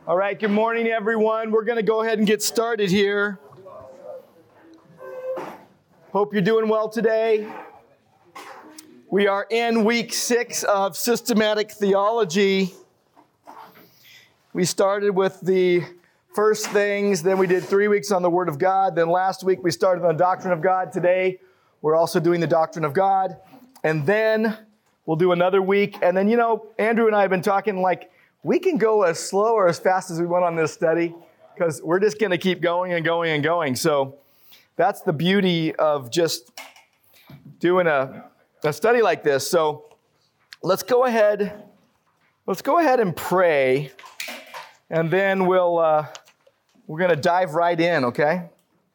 All right, good morning, everyone. We're going to go ahead and get started here. Hope you're doing well today. We are in week 6 of systematic theology. We started with the first things, then we did 3 weeks on the Word of God. Then last week we started on the doctrine of God. Today we're also doing the doctrine of God. And then we'll do another week. And then, Andrew and I have been talking we can go as slow or as fast as we want on this study because we're just going to keep going and going and going. So that's the beauty of just doing a study like this. So let's go ahead and pray, and then we're going to dive right in, okay?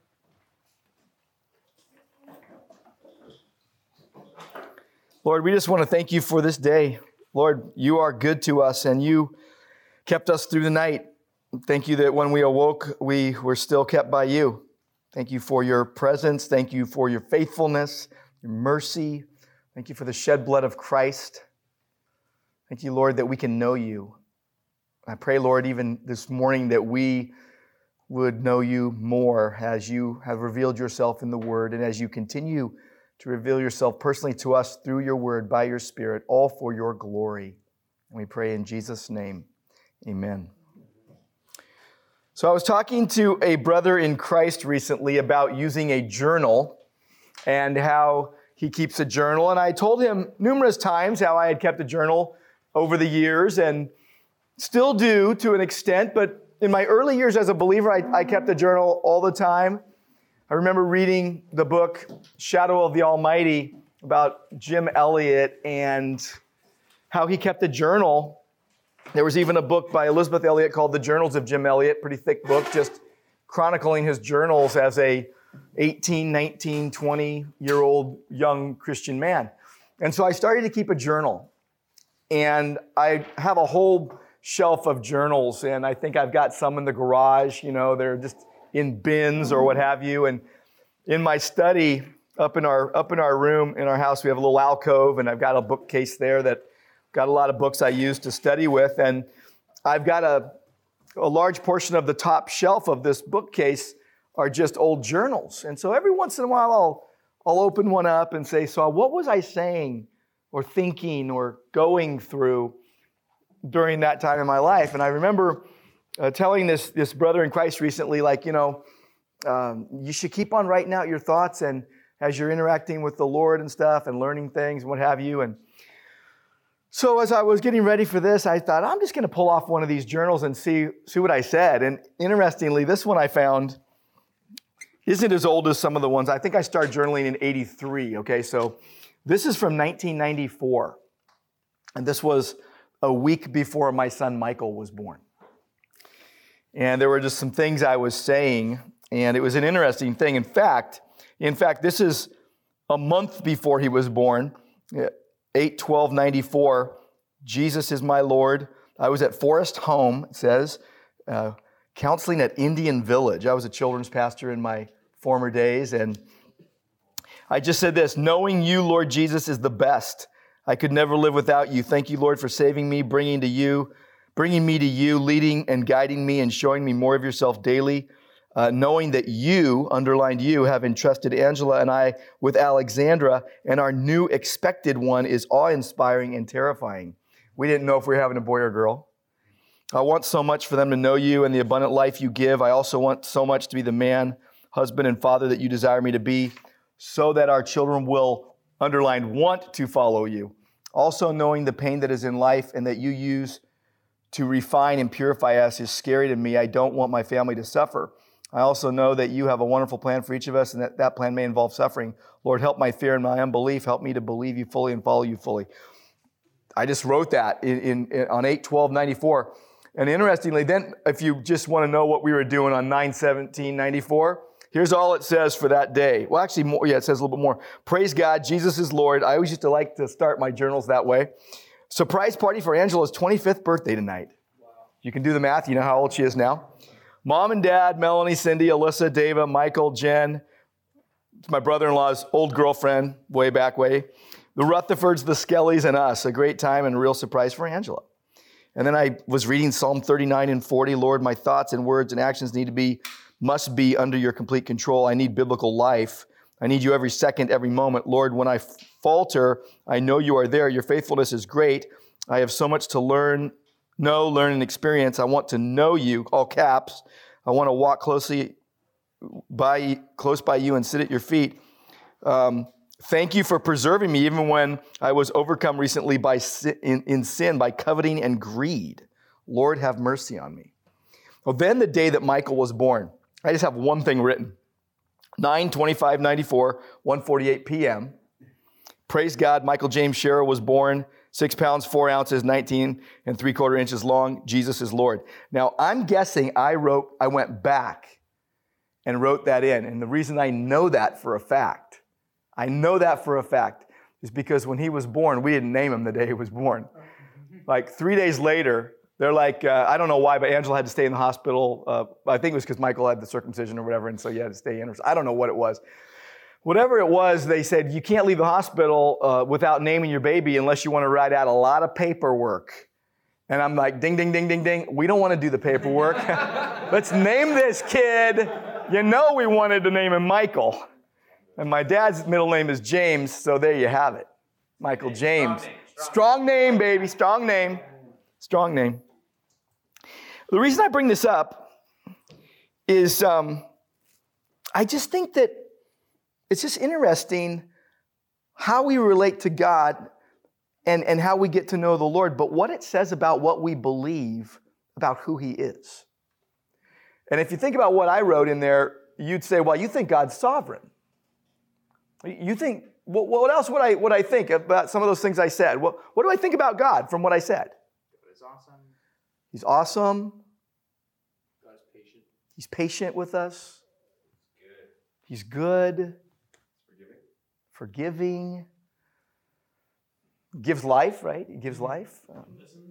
Lord, we just want to thank you for this day. Lord, you are good to us, and you kept us through the night. Thank you that when we awoke, we were still kept by you. Thank you for your presence. Thank you for your faithfulness, your mercy. Thank you for the shed blood of Christ. Thank you, Lord, that we can know you. I pray, Lord, even this morning that we would know you more as you have revealed yourself in the Word and as you continue to reveal yourself personally to us through your Word by your Spirit, all for your glory. And we pray in Jesus' name, amen. So I was talking to a brother in Christ recently about using a journal and how he keeps a journal. And I told him numerous times how I had kept a journal over the years and still do to an extent. But in my early years as a believer, I kept a journal all the time. I remember reading the book Shadow of the Almighty about Jim Elliot and how he kept a journal. There was even a book by Elizabeth Elliot called The Journals of Jim Elliot, pretty thick book, just chronicling his journals as a 18, 19, 20-year-old young Christian man. And so I started to keep a journal. And I have a whole shelf of journals, and I think I've got some in the garage. They're just in bins or what have you. And in my study, up in our room, in our house, we have a little alcove, and I've got a bookcase there that got a lot of books I use to study with. And I've got a large portion of the top shelf of this bookcase are just old journals. And so every once in a while, I'll open one up and say, so what was I saying or thinking or going through during that time in my life? And I remember telling this brother in Christ recently, you should keep on writing out your thoughts and as you're interacting with the Lord and stuff and learning things and what have you. And so as I was getting ready for this, I thought, I'm just going to pull off one of these journals and see what I said. And interestingly, this one I found isn't as old as some of the ones. I think I started journaling in 83, okay? So this is from 1994. And this was a week before my son Michael was born. And there were just some things I was saying, and it was an interesting thing. In fact, this is a month before he was born, 8/12/94. Jesus is my Lord. I was at Forest Home, it says, counseling at Indian Village. I was a children's pastor in my former days, and I just said this: knowing you, Lord Jesus, is the best. I could never live without you. Thank you, Lord, for saving me, bringing me to you, leading and guiding me and showing me more of yourself daily. Knowing that you, underlined you, have entrusted Angela and I with Alexandra, and our new expected one is awe-inspiring and terrifying. We didn't know if we were having a boy or girl. I want so much for them to know you and the abundant life you give. I also want so much to be the man, husband, and father that you desire me to be, so that our children will, underlined, want to follow you. Also knowing the pain that is in life and that you use to refine and purify us is scary to me. I don't want my family to suffer. I also know that you have a wonderful plan for each of us, and that plan may involve suffering. Lord, help my fear and my unbelief. Help me to believe you fully and follow you fully. I just wrote that on 8/12/94. And interestingly, then, if you just want to know what we were doing on 9/17/94, here's all it says for that day. Well, actually, more. Yeah, it says a little bit more. Praise God, Jesus is Lord. I always used to like to start my journals that way. Surprise party for Angela's 25th birthday tonight. Wow. You can do the math. You know how old she is now. Mom and Dad, Melanie, Cindy, Alyssa, Dava, Michael, Jen. It's my brother-in-law's old girlfriend, way back. The Rutherfords, the Skellies, and us. A great time and a real surprise for Angela. And then I was reading Psalm 39 and 40. Lord, my thoughts and words and actions must be under your complete control. I need biblical life. I need you every second, every moment. Lord, when I falter, I know you are there. Your faithfulness is great. I have so much to learn, and experience. I want to know you, all caps. I want to walk close by you and sit at your feet. Thank you for preserving me even when I was overcome recently by in sin, by coveting and greed. Lord, have mercy on me. Well, then the day that Michael was born, I just have one thing written. 9/25/94, 1:48 p.m. Praise God, Michael James Scherer was born, 6 pounds, 4 ounces, 19 3/4 inches long. Jesus is Lord. Now, I'm guessing I went back and wrote that in. And the reason I know that for a fact is because when he was born, we didn't name him the day he was born. Like 3 days later, they're like, I don't know why, but Angela had to stay in the hospital. I think it was because Michael had the circumcision or whatever, and so he had to stay in. I don't know what it was. Whatever it was, they said, you can't leave the hospital without naming your baby unless you want to write out a lot of paperwork. And I'm like, ding, ding, ding, ding, ding. We don't want to do the paperwork. Let's name this kid. You know we wanted to name him Michael. And my dad's middle name is James, so there you have it. Michael James. Strong name, baby. Strong name. Strong name. The reason I bring this up is I just think that it's just interesting how we relate to God and how we get to know the Lord, but what it says about what we believe about who he is. And if you think about what I wrote in there, you'd say, well, you think God's sovereign. You think, what else would I think about some of those things I said? What do I think about God from what I said? He's awesome. He's awesome. God's patient. He's patient with us. Good. He's good. Forgiving. Gives life, right? He gives life. Listens.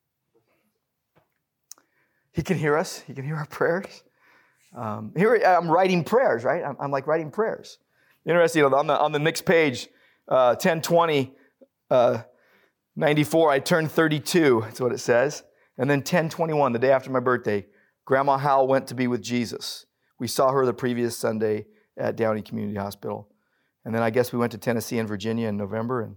He can hear us. He can hear our prayers. Here I'm writing prayers, right? I'm like writing prayers. Interesting, on the next page, 10/20, 94, I turned 32, that's what it says. And then 10/21, the day after my birthday, Grandma Howell went to be with Jesus. We saw her the previous Sunday at Downey Community Hospital. And then I guess we went to Tennessee and Virginia in November, and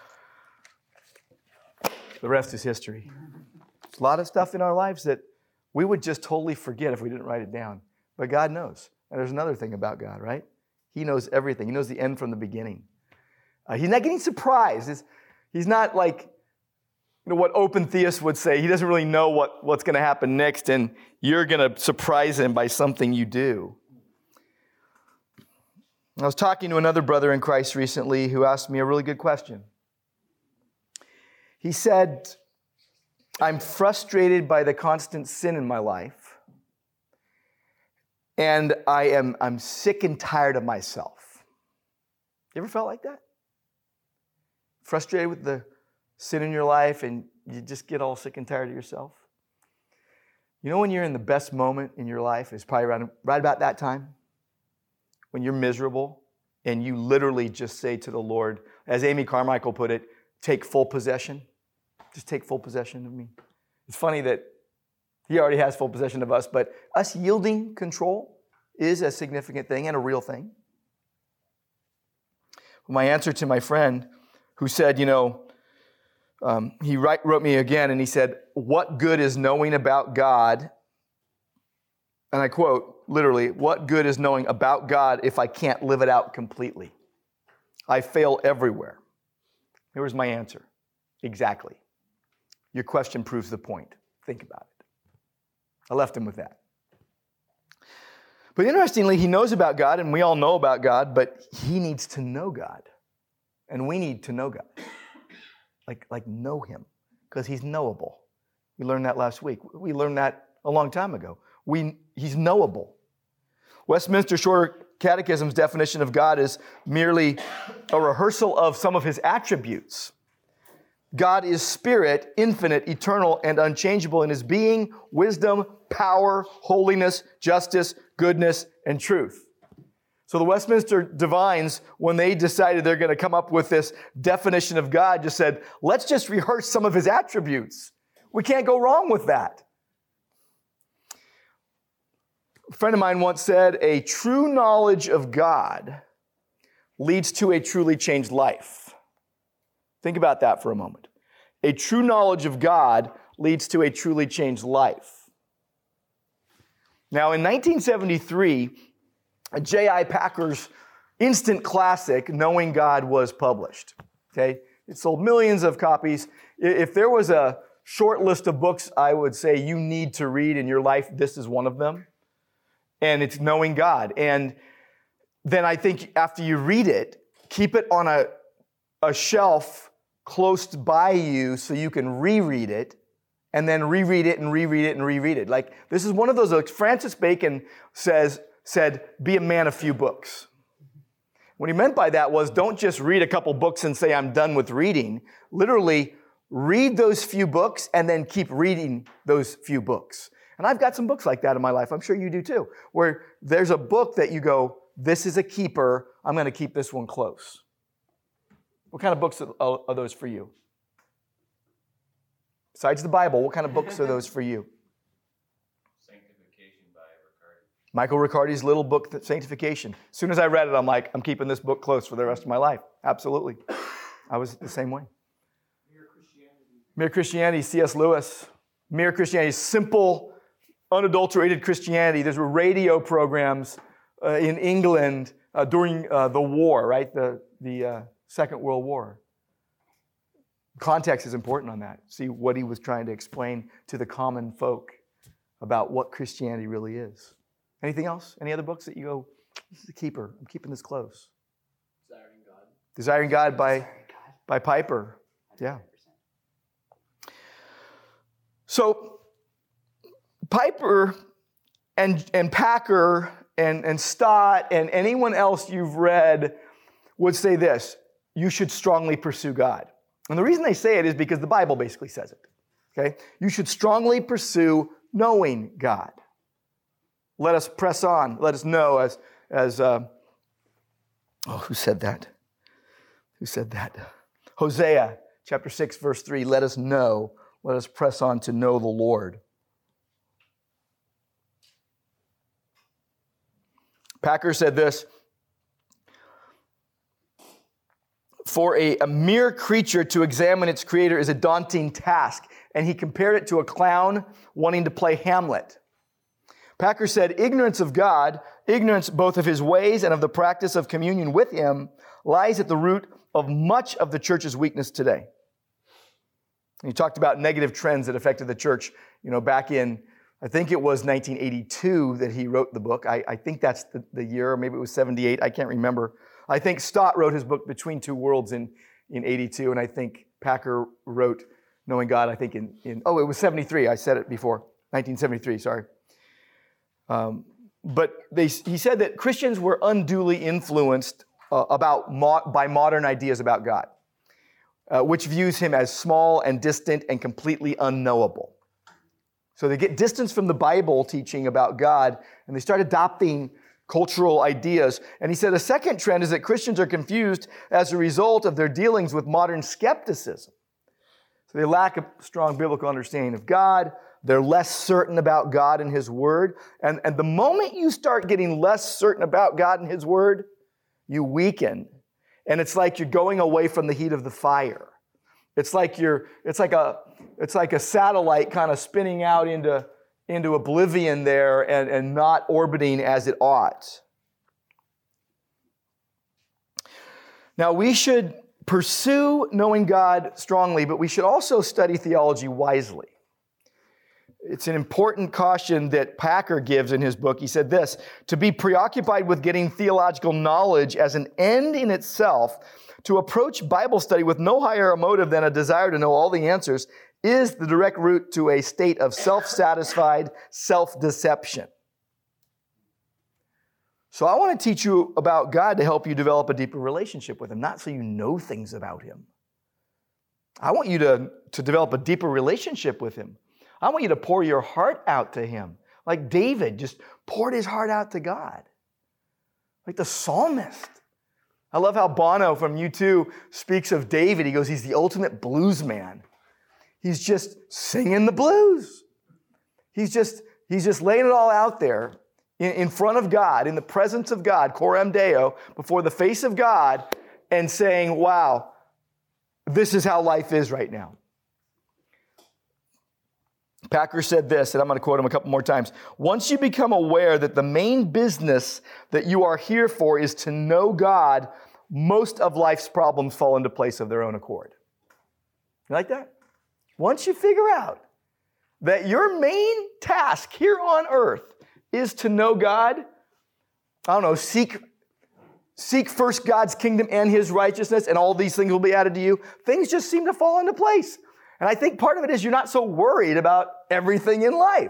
the rest is history. There's a lot of stuff in our lives that we would just totally forget if we didn't write it down. But God knows. And there's another thing about God, right? He knows everything. He knows the end from the beginning. He's not getting surprised. He's not like what open theists would say. He doesn't really know what's going to happen next, and you're going to surprise him by something you do. I was talking to another brother in Christ recently who asked me a really good question. He said, I'm frustrated by the constant sin in my life. And I'm sick and tired of myself. You ever felt like that? Frustrated with the sin in your life and you just get all sick and tired of yourself? You know when you're in the best moment in your life, it's probably right about that time, when you're miserable and you literally just say to the Lord, as Amy Carmichael put it, take full possession. Just take full possession of me. It's funny that he already has full possession of us, but us yielding control is a significant thing and a real thing. My answer to my friend who said, he wrote me again and he said, what good is knowing about God? And I quote, literally, what good is knowing about God if I can't live it out completely? I fail everywhere. Here was my answer. Exactly. Your question proves the point. Think about it. I left him with that. But interestingly, he knows about God, and we all know about God, but he needs to know God. And we need to know God. Like know him, because he's knowable. We learned that last week. We learned that a long time ago. He's knowable. Westminster Shorter Catechism's definition of God is merely a rehearsal of some of his attributes. God is spirit, infinite, eternal, and unchangeable in his being, wisdom, power, holiness, justice, goodness, and truth. So the Westminster Divines, when they decided they're going to come up with this definition of God, just said, let's just rehearse some of his attributes. We can't go wrong with that. A friend of mine once said, a true knowledge of God leads to a truly changed life. Think about that for a moment. A true knowledge of God leads to a truly changed life. Now, in 1973, J.I. Packer's instant classic, Knowing God, was published. Okay? It sold millions of copies. If there was a short list of books I would say you need to read in your life, this is one of them. And it's Knowing God. And then I think after you read it, keep it on a shelf close by you so you can reread it, and then reread it and reread it and reread it. Like, this is one of those, like Francis Bacon said, be a man of few books. What he meant by that was, don't just read a couple books and say, I'm done with reading. Literally, read those few books and then keep reading those few books. And I've got some books like that in my life. I'm sure you do too, where there's a book that you go, this is a keeper. I'm going to keep this one close. What kind of books are those for you? Besides the Bible, what kind of books are those for you? Sanctification by Riccardi. Michael Riccardi's little book, Sanctification. As soon as I read it, I'm like, I'm keeping this book close for the rest of my life. Absolutely. I was the same way. Mere Christianity, C.S. Lewis. Mere Christianity, simple, unadulterated Christianity. There's radio programs in England during the war, right? The Second World War. Context is important on that. See what he was trying to explain to the common folk about what Christianity really is. Anything else? Any other books that you go, this is a keeper. I'm keeping this close. Desiring God. Desiring God by Piper. Yeah. So Piper and Packer and Stott and anyone else you've read would say this: you should strongly pursue God. And the reason they say it is because the Bible basically says it. Okay? You should strongly pursue knowing God. Let us press on. Let us know who said that? Who said that? Hosea chapter 6, verse 3. Let us know. Let us press on to know the Lord. Packer said this: for a mere creature to examine its creator is a daunting task. And he compared it to a clown wanting to play Hamlet. Packer said, ignorance of God, ignorance both of his ways and of the practice of communion with him, lies at the root of much of the church's weakness today. And he talked about negative trends that affected the church, back in, I think it was 1982 that he wrote the book. I think that's the year, or maybe it was 78. I can't remember. I think Stott wrote his book Between Two Worlds in 82, and I think Packer wrote Knowing God, I think it was 73. I said it before, 1973, sorry. But he said that Christians were unduly influenced by modern ideas about God, which views him as small and distant and completely unknowable. So they get distance from the Bible teaching about God, and they start adopting cultural ideas. And he said a second trend is that Christians are confused as a result of their dealings with modern skepticism. So they lack a strong biblical understanding of God. They're less certain about God and his word. And the moment you start getting less certain about God and his word, you weaken. And it's like you're going away from the heat of the fire. It's like a satellite kind of spinning out into oblivion there and not orbiting as it ought. Now, we should pursue knowing God strongly, but we should also study theology wisely. It's an important caution that Packer gives in his book. He said this: to be preoccupied with getting theological knowledge as an end in itself, to approach Bible study with no higher motive than a desire to know all the answers, is the direct route to a state of self-satisfied self-deception. So I want to teach you about God to help you develop a deeper relationship with him, not so you know things about him. I want you to develop a deeper relationship with him. I want you to pour your heart out to him. Like David just poured his heart out to God. Like the psalmist. I love how Bono from U2 speaks of David. He goes, he's the ultimate blues man. He's just singing the blues. He's just laying it all out there in front of God, in the presence of God, coram Deo, before the face of God, and saying, wow, this is how life is right now. Packer said this, and I'm going to quote him a couple more times. Once you become aware that the main business that you are here for is to know God, most of life's problems fall into place of their own accord. You like that? Once you figure out that your main task here on earth is to know God, I don't know, seek first God's kingdom and his righteousness, and all these things will be added to you, things just seem to fall into place. And I think part of it is you're not so worried about everything in life.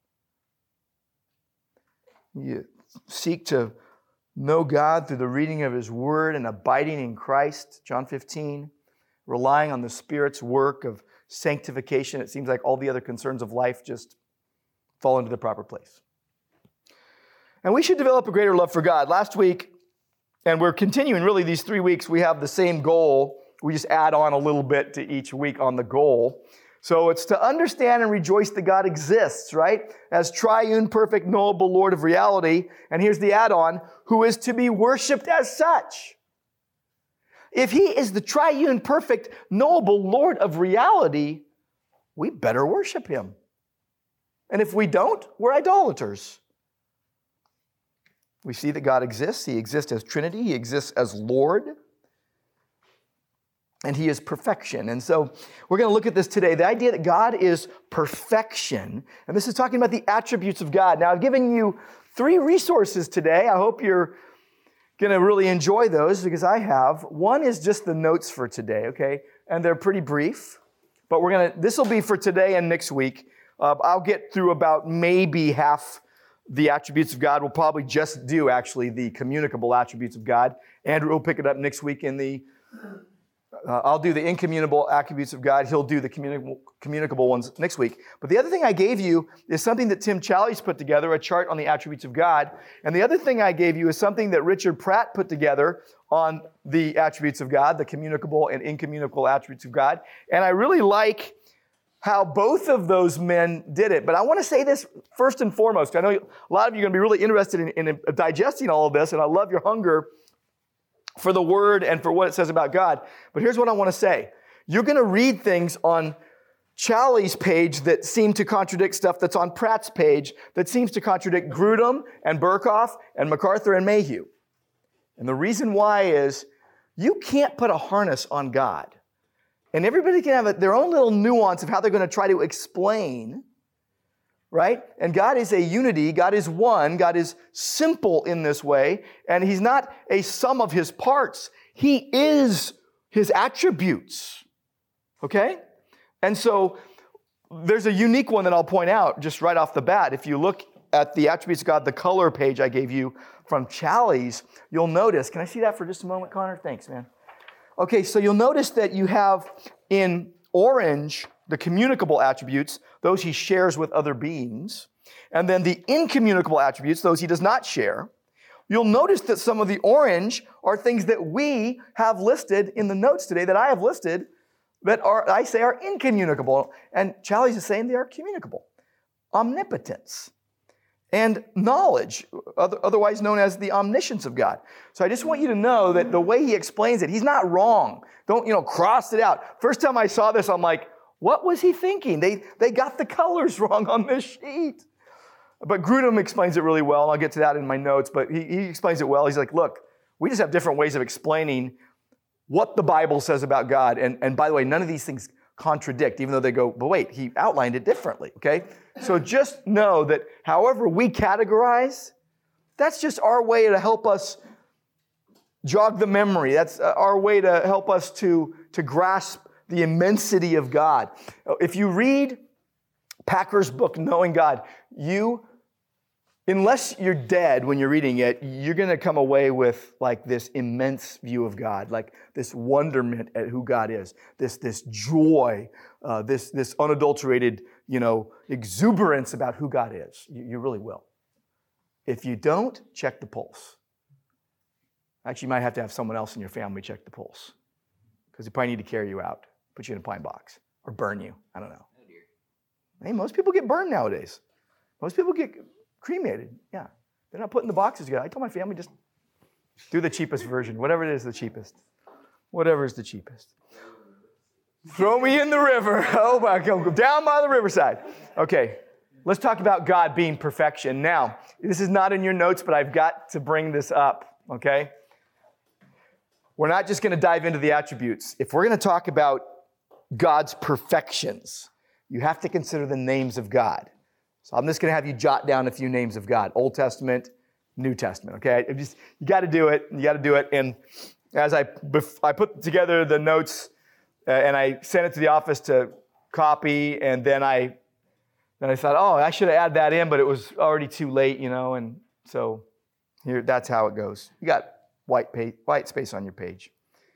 You seek to know God through the reading of his word and abiding in Christ, John 15, relying on the Spirit's work of sanctification. It seems like all the other concerns of life just fall into the proper place. And we should develop a greater love for God. Last week, and we're continuing really these 3 weeks, we have the same goal. We just add on a little bit to each week on the goal. So it's to understand and rejoice that God exists, right? As triune, perfect, knowable Lord of reality. And here's the add-on, who is to be worshiped as such. If he is the triune, perfect, knowable Lord of reality, we better worship him. And if we don't, we're idolaters. We see that God exists. He exists as Trinity. He exists as Lord. And he is perfection. And so we're going to look at this today. The idea that God is perfection. And this is talking about the attributes of God. Now, I've given you 3 resources today. I hope you're going to really enjoy those because I have. One is just the notes for today, okay? And they're pretty brief. But this will be for today and next week. I'll get through about maybe half the attributes of God. We'll probably just do, actually, the communicable attributes of God. Andrew will pick it up next week in the... I'll do the incommunicable attributes of God. He'll do the communicable ones next week. But the other thing I gave you is something that Tim Challies put together, a chart on the attributes of God. And the other thing I gave you is something that Richard Pratt put together on the attributes of God, the communicable and incommunicable attributes of God. And I really like how both of those men did it. But I want to say this first and foremost. I know a lot of you are going to be really interested in digesting all of this, and I love your hunger for the word and for what it says about God. But here's what I want to say. You're going to read things on Challies' page that seem to contradict stuff that's on Pratt's page that seems to contradict Grudem and Burkhoff and MacArthur and Mayhew. And the reason why is you can't put a harness on God. And everybody can have their own little nuance of how they're going to try to explain, right? And God is a unity. God is one. God is simple in this way. And he's not a sum of his parts. He is his attributes. Okay? And so there's a unique one that I'll point out just right off the bat. If you look at the attributes of God, the color page I gave you from Challies, you'll notice. Can I see that for just a moment, Connor? Thanks, man. Okay, so you'll notice that you have in orange the communicable attributes, those he shares with other beings, and then the incommunicable attributes, those he does not share. You'll notice that some of the orange are things that we have listed in the notes today, that I have listed, that I say are incommunicable. And Challies is saying they are communicable. Omnipotence and knowledge, otherwise known as the omniscience of God. So I just want you to know that the way he explains it, he's not wrong. Don't, cross it out. First time I saw this, I'm like, what was he thinking? They got the colors wrong on this sheet. But Grudem explains it really well, and I'll get to that in my notes, but he explains it well. He's like, look, we just have different ways of explaining what the Bible says about God. And by the way, none of these things contradict, even though they go, but wait, he outlined it differently, okay? So just know that however we categorize, that's just our way to help us jog the memory. That's our way to help us to grasp the immensity of God. If you read Packer's book, Knowing God, unless you're dead when you're reading it, you're going to come away with like this immense view of God, like this wonderment at who God is, this joy, this unadulterated, exuberance about who God is. You really will. If you don't, check the pulse. Actually, you might have to have someone else in your family check the pulse because they probably need to carry you out, put you in a pine box. or burn you. I don't know. Oh dear. Hey, most people get burned nowadays. Most people get cremated. Yeah. They're not put in the boxes yet. I told my family, just do the cheapest version. Whatever it is, the cheapest. Whatever is the cheapest. Throw me in the river. Oh my God. Go down by the riverside. Okay. Let's talk about God being perfection. Now, this is not in your notes, but I've got to bring this up. Okay. We're not just going to dive into the attributes. If we're going to talk about God's perfections, you have to consider the names of God. So I'm just going to have you jot down a few names of God. Old Testament, New Testament, okay? You got to do it. You got to do it. And as I put together the notes and I sent it to the office to copy, and then I thought, oh, I should have added that in, but it was already too late, and so here, that's how it goes. You got white space on your page.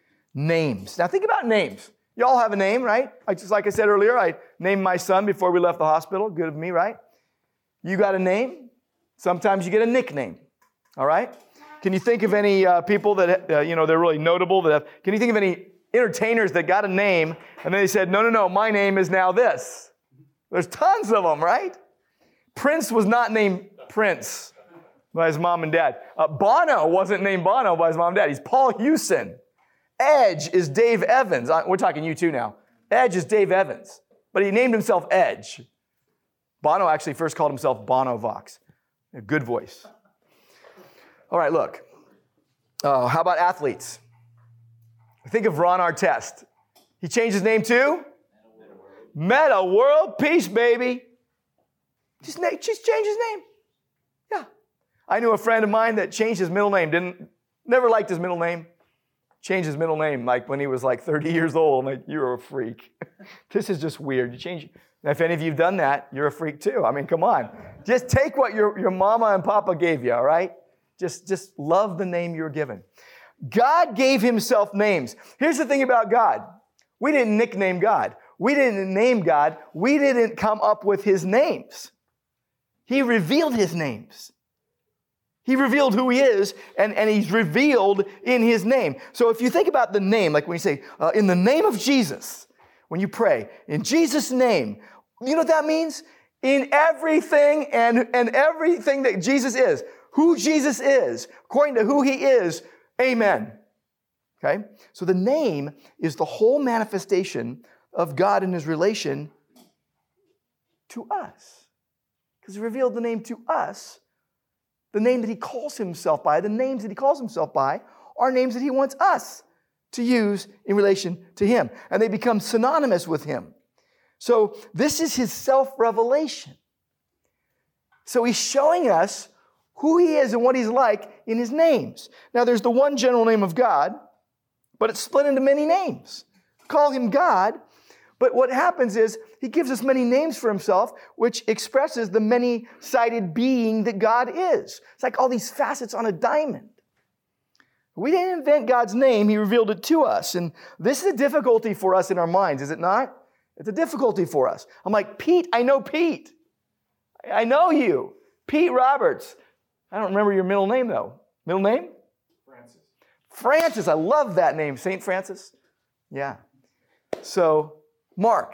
Names. Now think about names. You all have a name, right? Just like I said earlier, I named my son before we left the hospital. Good of me, right? You got a name. Sometimes you get a nickname. All right? Can you think of any people that, they're really notable? Can you think of any entertainers that got a name and then they said, no, my name is now this? There's tons of them, right? Prince was not named Prince by his mom and dad. Bono wasn't named Bono by his mom and dad. He's Paul Hewson. Edge is Dave Evans. We're talking you two now. Edge is Dave Evans. But he named himself Edge. Bono actually first called himself Bono Vox. A good voice. All right, look. How about athletes? Think of Ron Artest. He changed his name to? Meta World Peace, baby. Just change his name. Yeah. I knew a friend of mine that changed his middle name. Never liked his middle name. Changed his middle name like when he was like 30 years old. I'm like, you're a freak. This is just weird. You change. And if any of you have done that, you're a freak too. I mean, come on. Just take what your mama and papa gave you, all right? Just love the name you're given. God gave himself names. Here's the thing about God. We didn't nickname God. We didn't name God. We didn't come up with his names. He revealed his names. He revealed who he is, and he's revealed in his name. So if you think about the name, like when you say, in the name of Jesus, when you pray, in Jesus' name, you know what that means? In everything and everything that Jesus is, who Jesus is, according to who he is, amen. Okay? So the name is the whole manifestation of God and his relation to us. Because he revealed the name to us. The name that he calls himself by, the names that he calls himself by, are names that he wants us to use in relation to him. And they become synonymous with him. So this is his self-revelation. So he's showing us who he is and what he's like in his names. Now there's the one general name of God, but it's split into many names. Call him God, but what happens is he gives us many names for himself, which expresses the many-sided being that God is. It's like all these facets on a diamond. We didn't invent God's name. He revealed it to us. And this is a difficulty for us in our minds, is it not? It's a difficulty for us. I'm like, Pete, I know Pete. I know you. Pete Roberts. I don't remember your middle name, though. Middle name? Francis. Francis. I love that name. St. Francis? Yeah. So, Mark.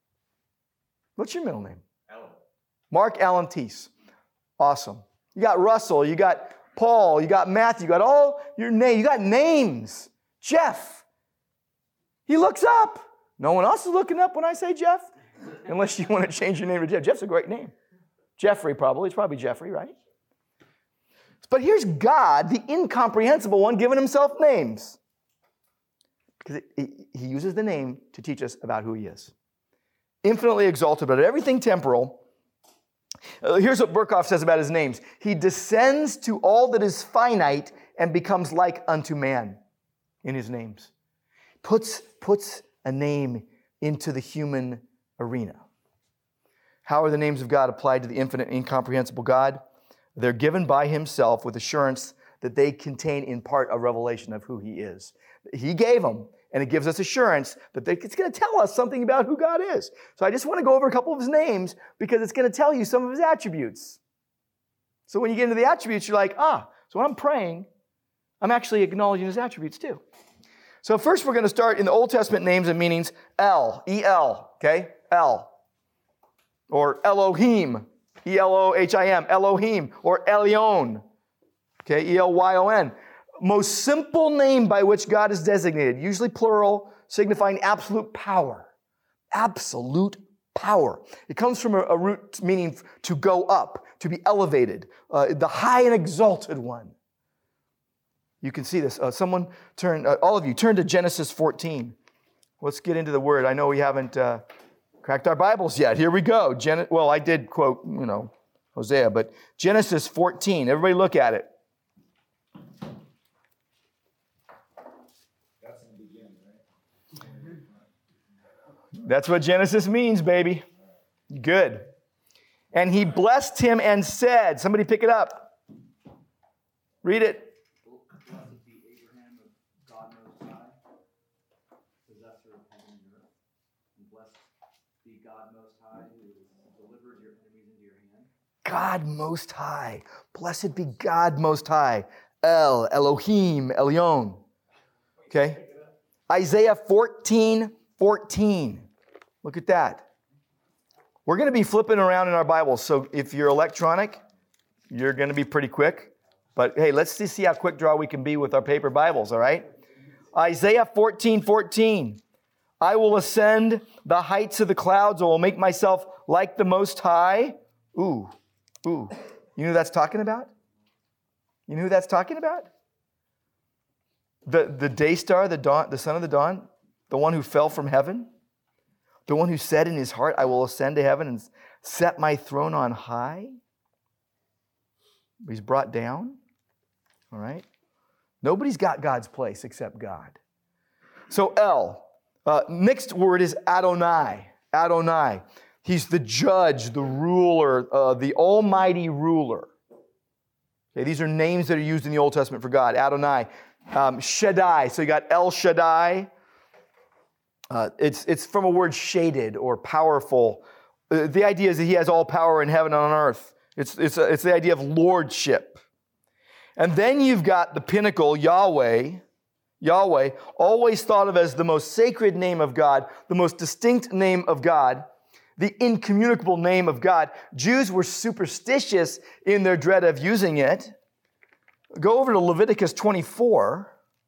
What's your middle name? Alan. Mark Allen Teese. Awesome. You got Russell. You got Paul. You got Matthew. You got all your name. You got names. Jeff. He looks up. No one else is looking up when I say Jeff. Unless you want to change your name to Jeff. Jeff's a great name. Jeffrey probably. It's probably Jeffrey, right? But here's God, the incomprehensible one, giving himself names. Because he uses the name to teach us about who he is. Infinitely exalted, but everything temporal. Here's what Berkhoff says about his names. He descends to all that is finite and becomes like unto man in his names. Puts a name into the human arena. How are the names of God applied to the infinite and incomprehensible God? They're given by himself with assurance that they contain in part a revelation of who he is. He gave them, and it gives us assurance that it's going to tell us something about who God is. So I just want to go over a couple of his names because it's going to tell you some of his attributes. So when you get into the attributes, you're like, so when I'm praying, I'm actually acknowledging his attributes too. So first we're going to start in the Old Testament names and meanings. El, E-L, okay? El. Or Elohim, E-L-O-H-I-M, Elohim. Or Elyon, okay? E-L-Y-O-N. Most simple name by which God is designated, usually plural, signifying absolute power. Absolute power. It comes from a root meaning to go up, to be elevated, the high and exalted one. You can see this. Someone turn, all of you, turn to Genesis 14. Let's get into the word. I know we haven't cracked our Bibles yet. Here we go. Well, I did quote, Hosea, but Genesis 14. Everybody look at it. That's what Genesis means, baby. Good. And he blessed him and said, somebody pick it up. Read it. Blessed be Abraham of God Most High, possessor of heaven and earth. And blessed be God Most High, who has delivered your enemies into your hand. God Most High. Blessed be God Most High. El, Elohim, Elyon. Okay? Isaiah 14:14. Look at that. We're going to be flipping around in our Bibles, so if you're electronic, you're going to be pretty quick. But hey, let's just see how quick draw we can be with our paper Bibles, all right? Isaiah 14:14. I will ascend the heights of the clouds. I will make myself like the Most High. Ooh. You know who that's talking about? You know who that's talking about? The day star, the dawn, the son of the dawn, the one who fell from heaven. The one who said in his heart, I will ascend to heaven and set my throne on high. He's brought down. All right? Nobody's got God's place except God. So El. Next word is Adonai. Adonai. He's the judge, the ruler, the almighty ruler. Okay, these are names that are used in the Old Testament for God. Adonai. Shaddai. So you got El Shaddai. It's from a word shaded or powerful. The idea is that he has all power in heaven and on earth. It's the idea of lordship. And then you've got the pinnacle, Yahweh. Yahweh, always thought of as the most sacred name of God, the most distinct name of God, the incommunicable name of God. Jews were superstitious in their dread of using it. Go over to Leviticus 24.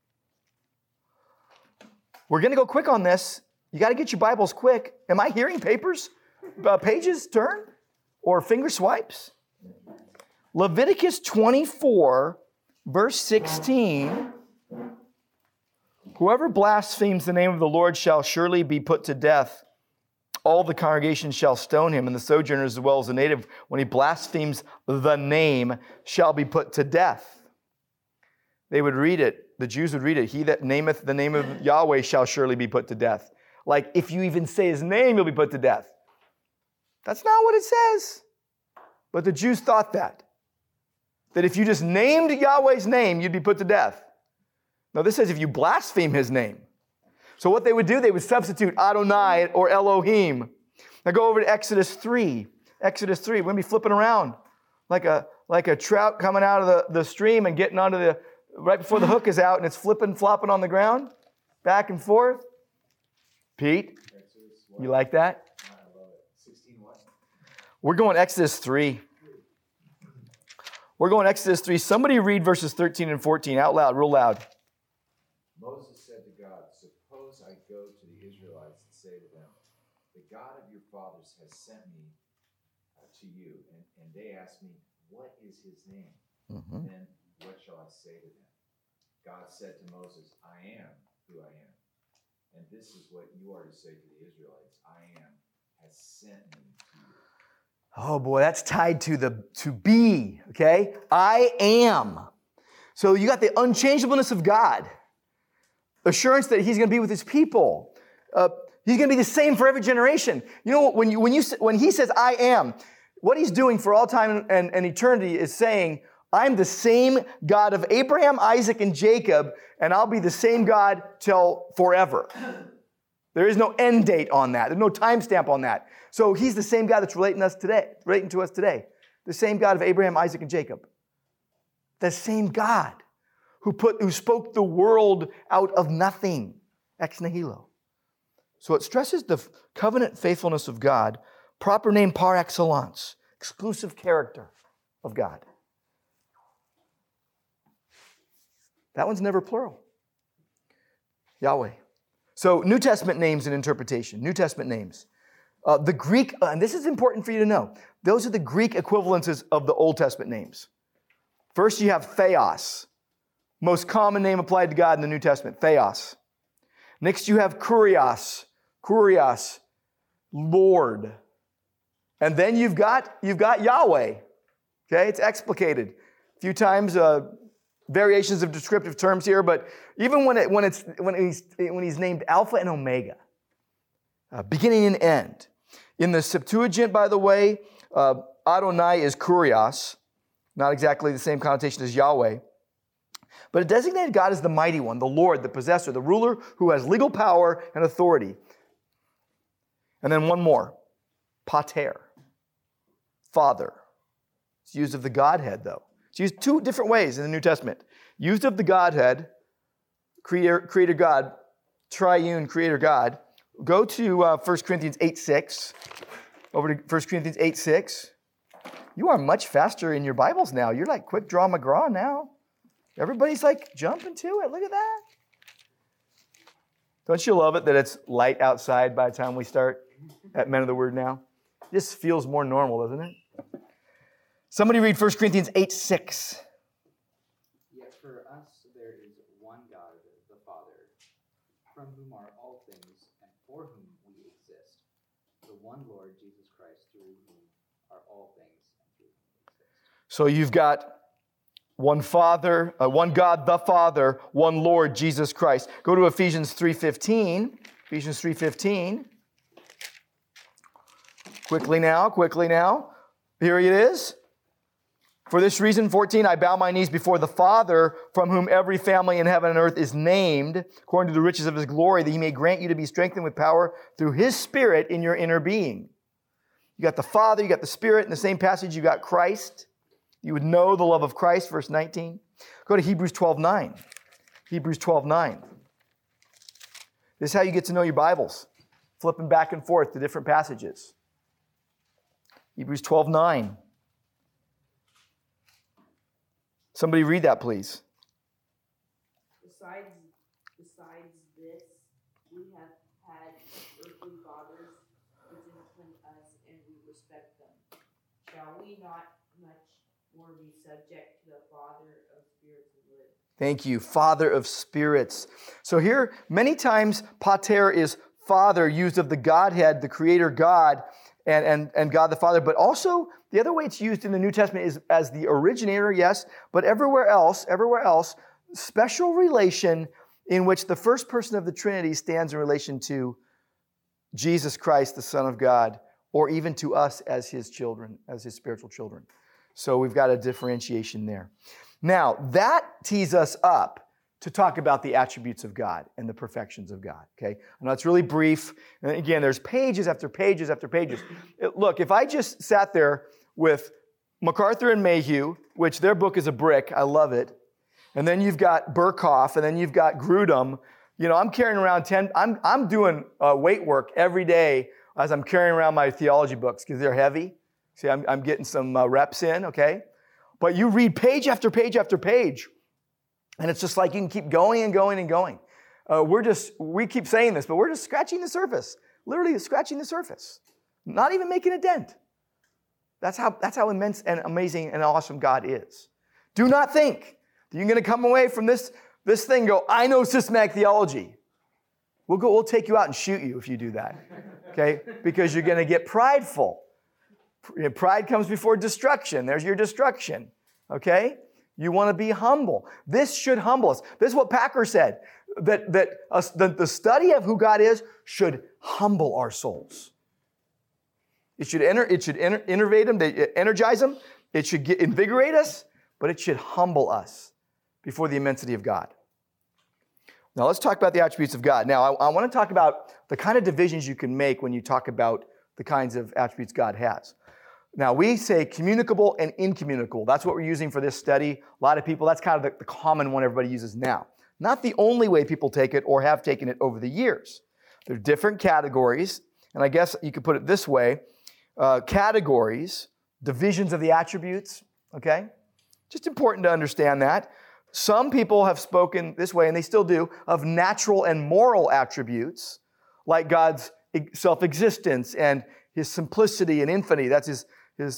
We're going to go quick on this. You got to get your Bibles quick. Am I hearing pages turn? Or finger swipes? Leviticus 24, verse 16. Whoever blasphemes the name of the Lord shall surely be put to death. All the congregation shall stone him, and the sojourners as well as the native, when he blasphemes the name, shall be put to death. They would read it. The Jews would read it. He that nameth the name of Yahweh shall surely be put to death. Like, if you even say his name, you'll be put to death. That's not what it says. But the Jews thought that. That if you just named Yahweh's name, you'd be put to death. No, this says if you blaspheme his name. So what they would do, they would substitute Adonai or Elohim. Now go over to Exodus 3. Exodus 3. We're going to be flipping around like a trout coming out of the stream and getting onto the, right before the hook is out and it's flopping on the ground, back and forth. Pete, you like that? I love it. 16 what? We're going Exodus 3. We're going Exodus 3. Somebody read verses 13 and 14 out loud, real loud. Moses said to God, suppose I go to the Israelites and say to them, the God of your fathers has sent me to you. And they ask me, what is his name? Mm-hmm. Then what shall I say to them? God said to Moses, I am who I am. And this is what you are to say to the Israelites, I am has sent me to you. Oh boy, that's tied to be, okay? I am. So you got the unchangeableness of God. Assurance that he's going to be with his people. He's going to be the same for every generation. You know, when he says I am, what he's doing for all time and eternity is saying, I'm the same God of Abraham, Isaac, and Jacob, and I'll be the same God till forever. There is no end date on that. There's no timestamp on that. So he's the same God that's relating to us today. The same God of Abraham, Isaac, and Jacob. The same God who spoke the world out of nothing, ex nihilo. So it stresses the covenant faithfulness of God, proper name par excellence, exclusive character of God. That one's never plural. Yahweh. So New Testament names and interpretation. New Testament names. The Greek, and this is important for you to know, those are the Greek equivalences of the Old Testament names. First you have Theos, most common name applied to God in the New Testament, Theos. Next you have Kurios, Lord. And then you've got Yahweh. Okay, it's explicated a few times. Variations of descriptive terms here, but even when he's named Alpha and Omega, beginning and end. In the Septuagint, by the way, Adonai is Kurios, not exactly the same connotation as Yahweh, but it designated God as the mighty one, the Lord, the possessor, the ruler who has legal power and authority. And then one more, Pater, Father. It's used of the Godhead, though. It's used two different ways in the New Testament. Used of the Godhead, Creator God, triune Creator God. Go to 1 Corinthians 8:6. Over to 1 Corinthians 8:6. You are much faster in your Bibles now. You're like quick draw McGraw now. Everybody's like jumping to it. Look at that. Don't you love it that it's light outside by the time we start at Men of the Word now? This feels more normal, doesn't it? Somebody read 1 Corinthians 8:6. Yet for us there is one God, the Father, from whom are all things and for whom we exist, the one Lord Jesus Christ, through whom are all things and through whom we exist. So you've got one Father, one God, the Father, one Lord Jesus Christ. Go to Ephesians 3:15. Ephesians 3:15. Quickly now. Here it is. For this reason, 14, I bow my knees before the Father, from whom every family in heaven and earth is named, according to the riches of his glory, that he may grant you to be strengthened with power through his Spirit in your inner being. You got the Father, you got the Spirit. In the same passage, you got Christ. You would know the love of Christ, verse 19. Go to Hebrews 12:9. Hebrews 12:9. This is how you get to know your Bibles, flipping back and forth to different passages. Hebrews 12:9. Somebody read that, please. Besides this, we have had earthly fathers who discipline us, and we respect them. Shall we not much more be subject to the Father of spirits and live? Thank you, Father of spirits. So here, many times, pater is Father, used of the Godhead, the Creator God, and God the Father, but also the other way it's used in the New Testament is as the originator, yes, but everywhere else, special relation in which the first person of the Trinity stands in relation to Jesus Christ, the Son of God, or even to us as his children, as his spiritual children. So we've got a differentiation there. Now, that tees us up to talk about the attributes of God and the perfections of God, okay? I know it's really brief. And again, there's pages after pages after pages. Look, if I just sat there with MacArthur and Mayhew, which their book is a brick, I love it, and then you've got Burkhoff, and then you've got Grudem, I'm carrying around I'm doing weight work every day as I'm carrying around my theology books because they're heavy. See, I'm getting some reps in, okay? But you read page after page after page, and it's just like you can keep going and going and going. We keep saying this, but we're just scratching the surface. Literally scratching the surface. Not even making a dent. That's how immense and amazing and awesome God is. Do not think that you're going to come away from this thing and go, I know systematic theology. We'll take you out and shoot you if you do that. Okay? Because you're going to get prideful. Pride comes before destruction. There's your destruction. Okay? You want to be humble. This should humble us. This is what Packer said, that the study of who God is should humble our souls. It should innervate them, energize them. It should invigorate us, but it should humble us before the immensity of God. Now let's talk about the attributes of God. Now I want to talk about the kind of divisions you can make when you talk about the kinds of attributes God has. Now, we say communicable and incommunicable. That's what we're using for this study. A lot of people, that's kind of the common one everybody uses now. Not the only way people take it or have taken it over the years. There are different categories, and I guess you could put it this way. Categories, divisions of the attributes, okay? Just important to understand that. Some people have spoken this way, and they still do, of natural and moral attributes, like God's self-existence and his simplicity and infinity. That's his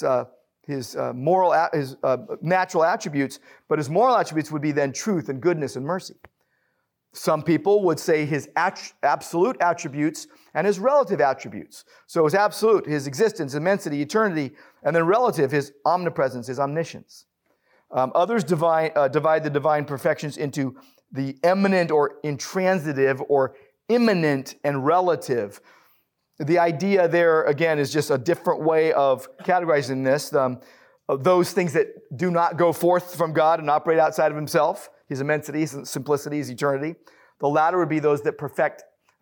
natural attributes, but his moral attributes would be then truth and goodness and mercy. Some people would say his absolute attributes and his relative attributes. So his absolute, his existence, immensity, eternity, and then relative, his omnipresence, his omniscience. Others divide the divine perfections into the eminent or intransitive or immanent and relative. The idea there, again, is just a different way of categorizing this. Those things that do not go forth from God and operate outside of himself, his immensity, his simplicity, his eternity. The latter would be those that project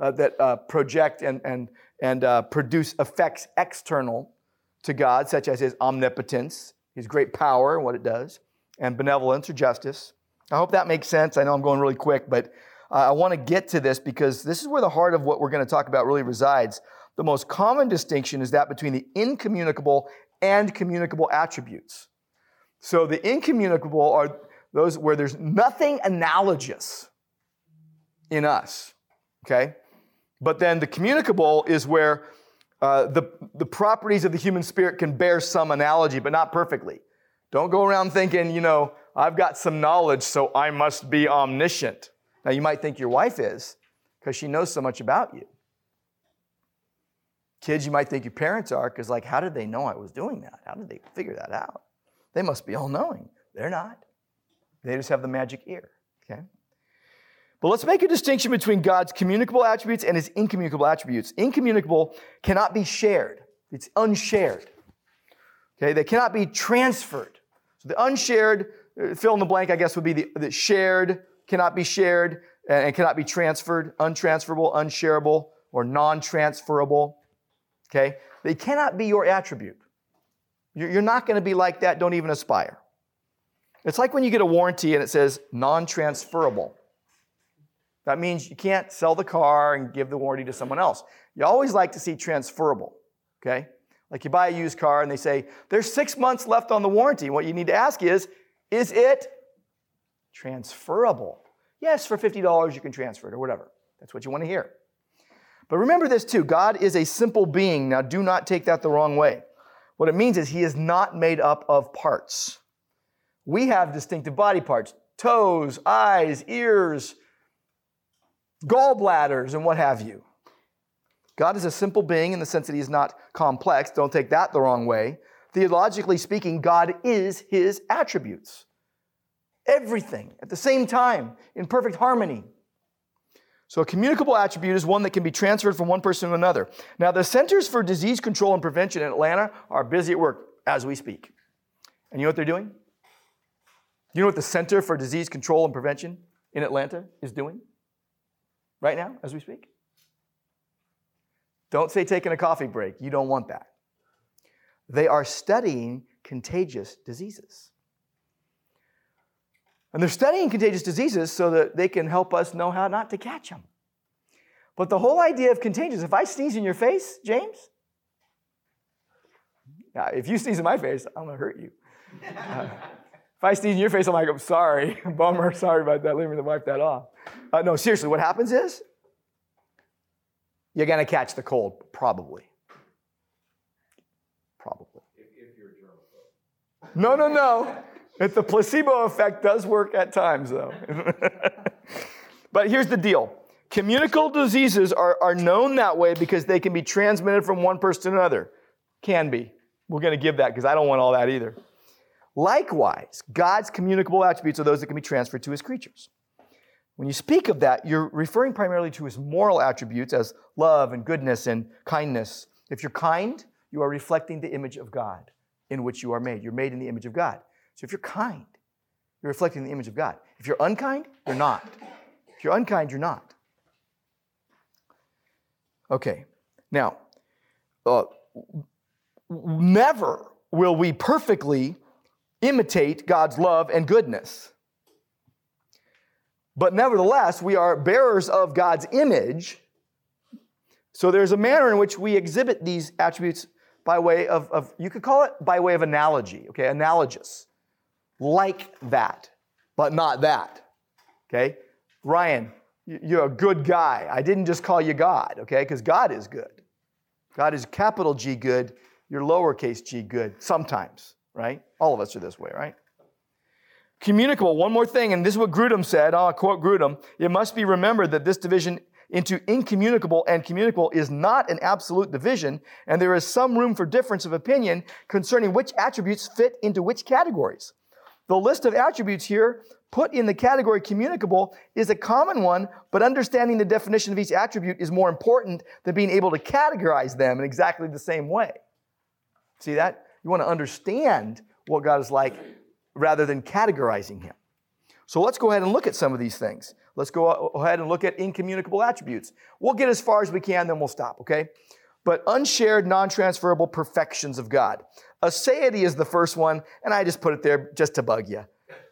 and produce effects external to God, such as his omnipotence, his great power and what it does, and benevolence or justice. I hope that makes sense. I know I'm going really quick, but I want to get to this because this is where the heart of what we're going to talk about really resides. The most common distinction is that between the incommunicable and communicable attributes. So the incommunicable are those where there's nothing analogous in us, okay? But then the communicable is where the properties of the human spirit can bear some analogy, but not perfectly. Don't go around thinking, I've got some knowledge, so I must be omniscient. Now, you might think your wife is because she knows so much about you. Kids, you might think your parents are because, how did they know I was doing that? How did they figure that out? They must be all-knowing. They're not. They just have the magic ear, okay? But let's make a distinction between God's communicable attributes and his incommunicable attributes. Incommunicable cannot be shared. It's unshared. Okay, they cannot be transferred. So the unshared, fill in the blank, I guess, would be the shared, cannot be shared, and cannot be transferred, untransferable, unshareable, or non-transferable. Okay? They cannot be your attribute. You're not going to be like that. Don't even aspire. It's like when you get a warranty and it says non-transferable. That means you can't sell the car and give the warranty to someone else. You always like to see transferable. Okay? Like you buy a used car and they say, there's 6 months left on the warranty. What you need to ask is it transferable? Yes, for $50 you can transfer it or whatever. That's what you want to hear. But remember this too, God is a simple being. Now do not take that the wrong way. What it means is he is not made up of parts. We have distinctive body parts, toes, eyes, ears, gallbladders, and what have you. God is a simple being in the sense that he is not complex. Don't take that the wrong way. Theologically speaking, God is his attributes. Everything at the same time in perfect harmony. So a communicable attribute is one that can be transferred from one person to another. Now, the Centers for Disease Control and Prevention in Atlanta are busy at work as we speak. And you know what they're doing? You know what the Center for Disease Control and Prevention in Atlanta is doing right now as we speak? Don't say taking a coffee break. You don't want that. They are studying contagious diseases. And they're studying contagious diseases so that they can help us know how not to catch them. But the whole idea of contagious, if I sneeze in your face, James, now, if you sneeze in my face, I'm going to hurt you. If I sneeze in your face, I'm like, I'm sorry, bummer, sorry about that, let me wipe that off. No, seriously, what happens is, you're going to catch the cold, probably. Probably. If you're a germaphobe. No. The placebo effect does work at times, though. But here's the deal. Communicable diseases are known that way because they can be transmitted from one person to another. Can be. We're going to give that because I don't want all that either. Likewise, God's communicable attributes are those that can be transferred to his creatures. When you speak of that, you're referring primarily to his moral attributes as love and goodness and kindness. If you're kind, you are reflecting the image of God in which you are made. You're made in the image of God. So if you're kind, you're reflecting the image of God. If you're unkind, you're not. If you're unkind, you're not. Okay. Now, never will we perfectly imitate God's love and goodness. But nevertheless, we are bearers of God's image. So there's a manner in which we exhibit these attributes by way of you could call it by way of analogy, okay, analogous. Like that, but not that, okay? Ryan, you're a good guy. I didn't just call you God, okay, because God is good. God is capital G good, you're lowercase g good, sometimes, right? All of us are this way, right? Communicable, one more thing, and this is what Grudem said, I'll quote Grudem, it must be remembered that this division into incommunicable and communicable is not an absolute division, and there is some room for difference of opinion concerning which attributes fit into which categories. The list of attributes here put in the category communicable is a common one, but understanding the definition of each attribute is more important than being able to categorize them in exactly the same way. See that? You want to understand what God is like rather than categorizing him. So let's go ahead and look at some of these things. Let's go ahead and look at incommunicable attributes. We'll get as far as we can, then we'll stop, okay? But unshared, non-transferable perfections of God. Aseity is the first one, and I just put it there just to bug you.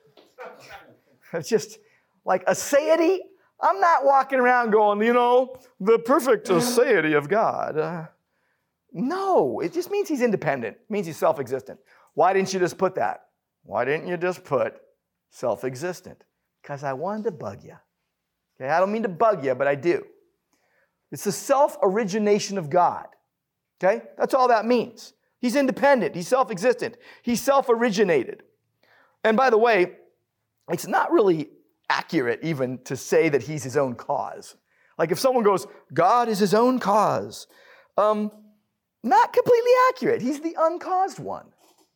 It's just like aseity. I'm not walking around going, the perfect aseity of God. No, it just means he's independent. It means he's self-existent. Why didn't you just put that? Why didn't you just put self-existent? Because I wanted to bug you. Okay, I don't mean to bug you, but I do. It's the self-origination of God. Okay, that's all that means. He's independent. He's self-existent. He's self-originated. And by the way, it's not really accurate even to say that he's his own cause. Like if someone goes, God is his own cause, not completely accurate. He's the uncaused one.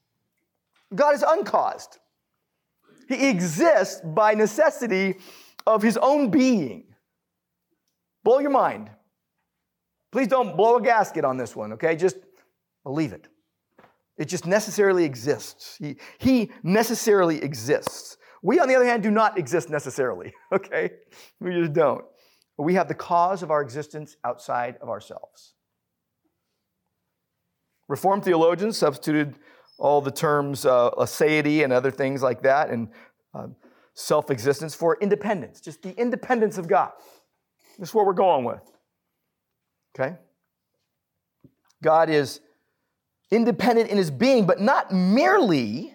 God is uncaused. He exists by necessity of his own being. Blow your mind. Please don't blow a gasket on this one, okay? Just believe it. It just necessarily exists. He necessarily exists. We, on the other hand, do not exist necessarily, okay? We just don't. We have the cause of our existence outside of ourselves. Reformed theologians substituted all the terms aseity and other things like that and self-existence for independence, just the independence of God. This is what we're going with, okay? God is independent in his being, but not merely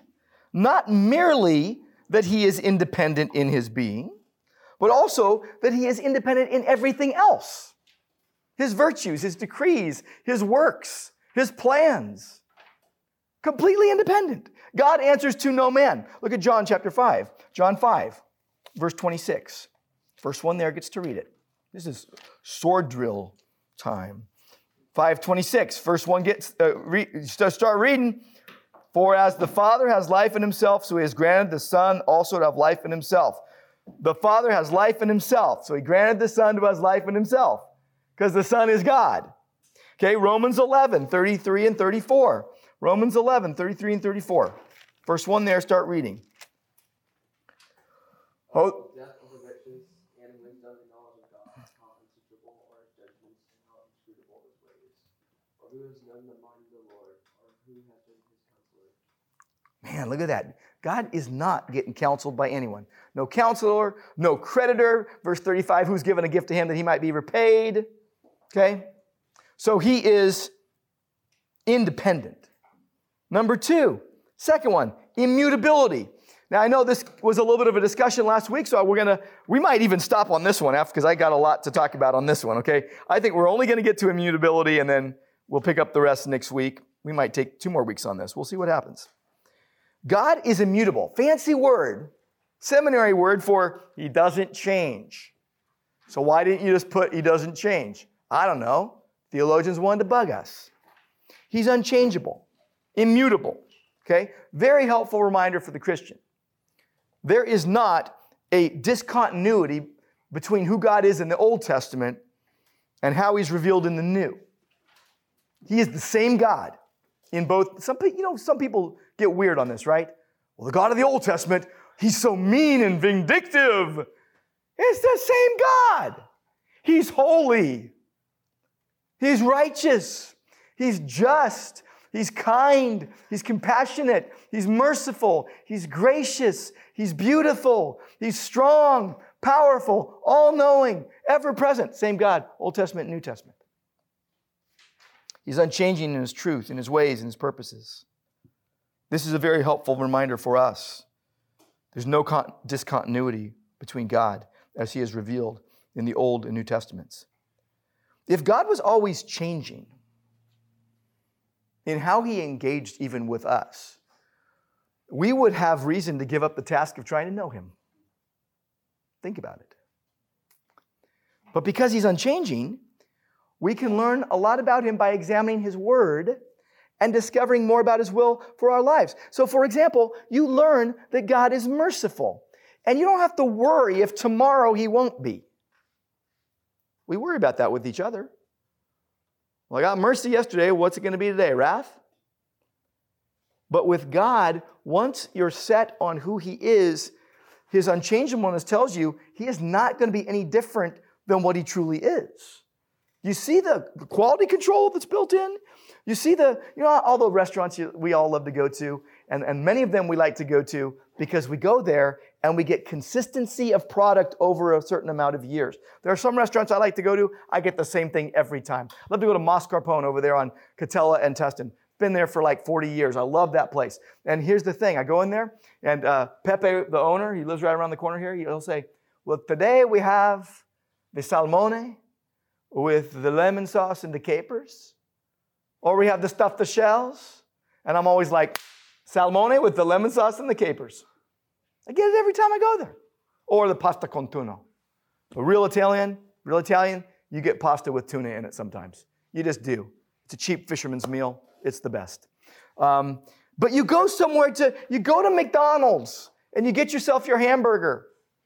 that he is independent in his being, but also that he is independent in everything else. His virtues, his decrees, his works, his plans. Completely independent. God answers to no man. Look at John chapter 5. John 5, verse 26. First one there gets to read it. This is sword drill time. 5:26. First one gets, start reading. For as the Father has life in himself, so he has granted the Son also to have life in himself. The Father has life in himself, so he granted the Son to have life in himself, because the Son is God. Okay, Romans 11, 33 and 34. Romans 11, 33 and 34. First one there, start reading. Oh. Death over riches, and wisdom and knowledge of God, how unsearchable are his judgments, and how inscrutable his ways. Or who has known the mind of the Lord, or who has been his counselor? Man, look at that. God is not getting counseled by anyone. No counselor, no creditor. Verse 35, who's given a gift to him that he might be repaid. Okay? So he is independent. Number two, second one, immutability. Now, I know this was a little bit of a discussion last week, so we might even stop on this one because I got a lot to talk about on this one, okay? I think we're only going to get to immutability, and then we'll pick up the rest next week. We might take 2 more weeks on this. We'll see what happens. God is immutable. Fancy word, seminary word for he doesn't change. So why didn't you just put he doesn't change? I don't know. Theologians wanted to bug us. He's unchangeable, immutable, okay? Very helpful reminder for the Christian. There is not a discontinuity between who God is in the Old Testament and how he's revealed in the New. He is the same God in both. Some people get weird on this, right? Well, the God of the Old Testament, he's so mean and vindictive. It's the same God. He's holy. He's righteous. He's just. He's kind. He's compassionate. He's merciful. He's gracious. He's beautiful. He's strong, powerful, all-knowing, ever-present. Same God, Old Testament and New Testament. He's unchanging in His truth, in His ways, in His purposes. This is a very helpful reminder for us. There's no discontinuity between God as He is revealed in the Old and New Testaments. If God was always changing in how He engaged even with us, we would have reason to give up the task of trying to know Him. Think about it. But because He's unchanging, we can learn a lot about Him by examining His Word and discovering more about His will for our lives. So, for example, you learn that God is merciful, and you don't have to worry if tomorrow He won't be. We worry about that with each other. Well, I got mercy yesterday. What's it going to be today? Wrath? But with God, once you're set on who He is, His unchangeableness tells you He is not going to be any different than what He truly is. You see the quality control that's built in? You see all the restaurants we all love to go to, and many of them we like to go to because we go there and we get consistency of product over a certain amount of years. There are some restaurants I like to go to, I get the same thing every time. I love to go to Mascarpone over there on Catella and Tustin. Been there for like 40 years. I love that place. And here's the thing, I go in there, and Pepe, the owner, he lives right around the corner here, he'll say, well, today we have the salmone with the lemon sauce and the capers. Or we have the stuffed shells. And I'm always like, salmone with the lemon sauce and the capers. I get it every time I go there. Or the pasta con tuna. A real Italian, you get pasta with tuna in it sometimes. You just do. It's a cheap fisherman's meal. It's the best. But you go you go to McDonald's and you get yourself your hamburger.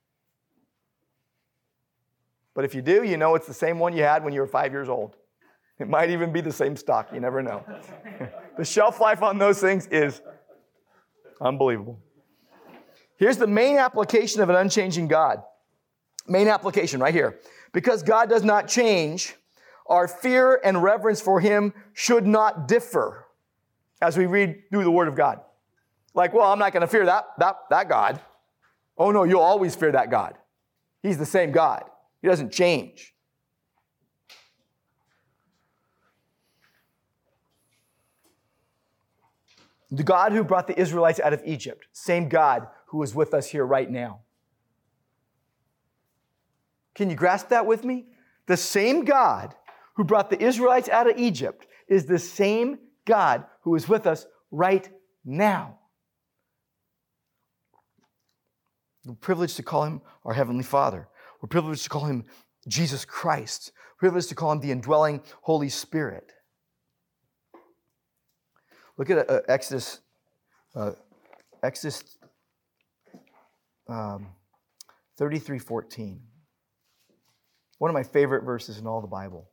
But if you do, you know it's the same one you had when you were 5 years old. It might even be the same stock. You never know. The shelf life on those things is unbelievable. Here's the main application of an unchanging God. Main application right here. Because God does not change, our fear and reverence for Him should not differ as we read through the Word of God. Like, well, I'm not going to fear that God. Oh, no, you'll always fear that God. He's the same God. He doesn't change. The God who brought the Israelites out of Egypt, same God who is with us here right now. Can you grasp that with me? The same God who brought the Israelites out of Egypt is the same God who is with us right now. We're privileged to call Him our Heavenly Father. We're privileged to call Him Jesus Christ. We're privileged to call Him the indwelling Holy Spirit. Look at Exodus 33:14. One of my favorite verses in all the Bible.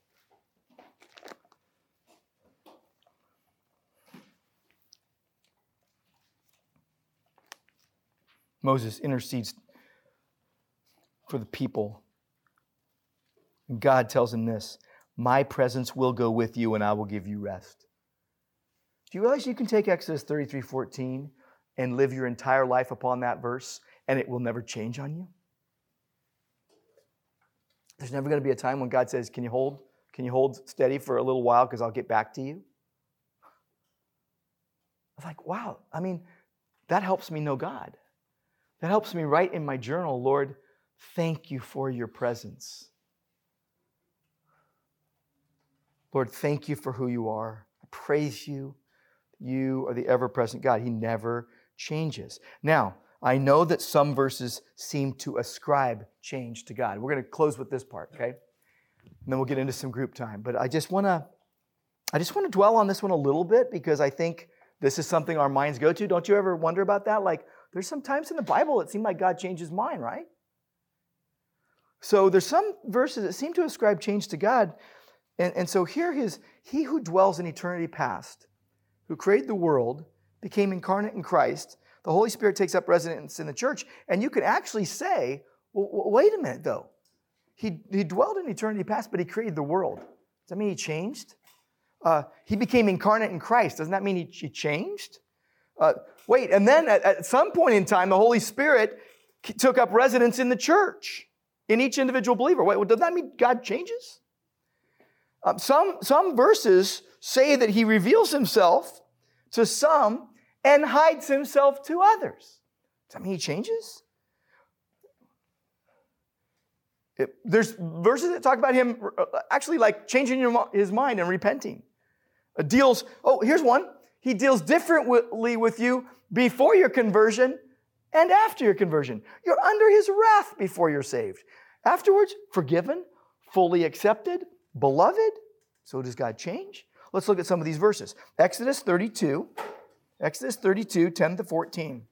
Moses intercedes for the people. And God tells him this, my presence will go with you and I will give you rest. Do you realize you can take Exodus 33:14 and live your entire life upon that verse and it will never change on you? There's never going to be a time when God says, can you hold steady for a little while because I'll get back to you? I was like, wow, that helps me know God. That helps me write in my journal, Lord, thank you for your presence. Lord, thank you for who you are. I praise you. You are the ever-present God. He never changes. Now, I know that some verses seem to ascribe change to God. We're going to close with this part, okay? And then we'll get into some group time. But I just want to dwell on this one a little bit because I think this is something our minds go to. Don't you ever wonder about that? Like, there's some times in the Bible it seemed like God changed His mind, right? So there's some verses that seem to ascribe change to God. And so here He who dwells in eternity past, who created the world, became incarnate in Christ. The Holy Spirit takes up residence in the church. And you could actually say, well, wait a minute, though. He dwelled in eternity past, but He created the world. Does that mean He changed? he became incarnate in Christ. Doesn't that mean he changed? Wait, and then at some point in time, the Holy Spirit took up residence in the church, in each individual believer. Wait, well, does that mean God changes? Some verses say that he reveals himself to some and hides himself to others. Does that mean he changes? There's verses that talk about him actually like changing his mind and repenting. Here's one. He deals differently with you before your conversion and after your conversion. You're under his wrath before you're saved. Afterwards, forgiven, fully accepted, beloved. So does God change? Let's look at some of these verses. Exodus 32, 10 to 14.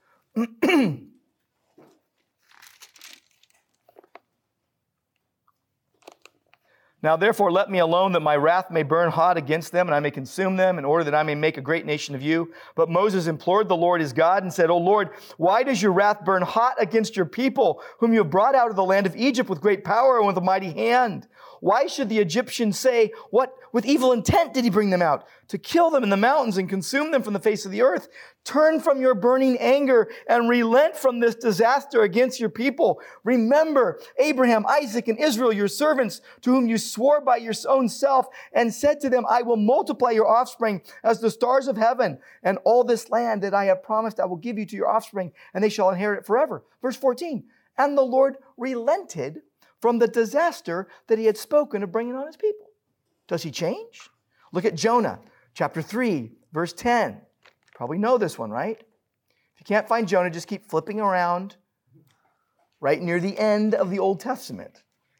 Now, therefore, let me alone that my wrath may burn hot against them and I may consume them in order that I may make a great nation of you. But Moses implored the Lord his God and said, O Lord, why does your wrath burn hot against your people, whom you have brought out of the land of Egypt with great power and with a mighty hand? Why should the Egyptians say, what with evil intent did he bring them out? To kill them in the mountains and consume them from the face of the earth. Turn from your burning anger and relent from this disaster against your people. Remember Abraham, Isaac, and Israel, your servants, to whom you swore by your own self and said to them, I will multiply your offspring as the stars of heaven, and all this land that I have promised I will give you to your offspring, and they shall inherit it forever. Verse 14, and the Lord relented from the disaster that he had spoken of bringing on his people. Does he change? Look at Jonah, chapter 3, verse 10. Probably know this one, right? If you can't find Jonah, just keep flipping around right near the end of the Old Testament.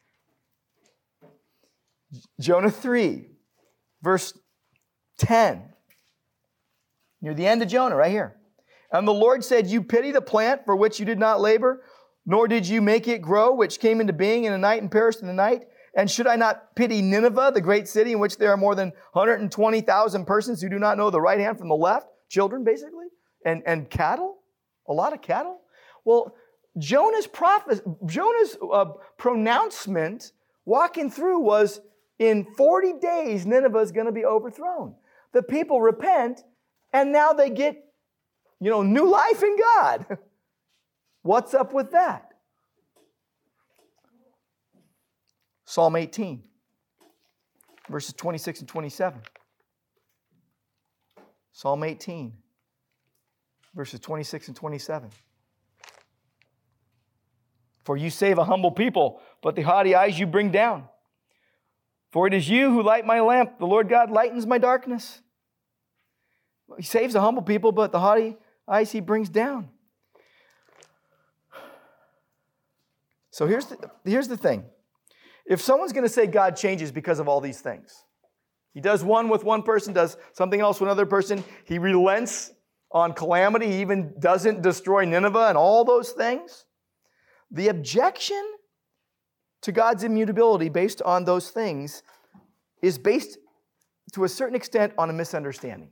Jonah 3, verse 10. Near the end of Jonah, right here. And the Lord said, you pity the plant for which you did not labor, nor did you make it grow, which came into being in a night and perished in the night. And should I not pity Nineveh, the great city in which there are more than 120,000 persons who do not know the right hand from the left? Children, basically. And cattle. A lot of cattle. Well, Jonah's pronouncement walking through was, in 40 days, Nineveh is going to be overthrown. The people repent, and now they get, new life in God. What's up with that? Psalm 18, verses 26 and 27. Psalm 18, verses 26 and 27. For you save a humble people, but the haughty eyes you bring down. For it is you who light my lamp. The Lord God lightens my darkness. He saves a humble people, but the haughty eyes he brings down. So here's the thing. If someone's going to say God changes because of all these things, he does one with one person, does something else with another person, he relents on calamity, he even doesn't destroy Nineveh and all those things, the objection to God's immutability based on those things is based to a certain extent on a misunderstanding.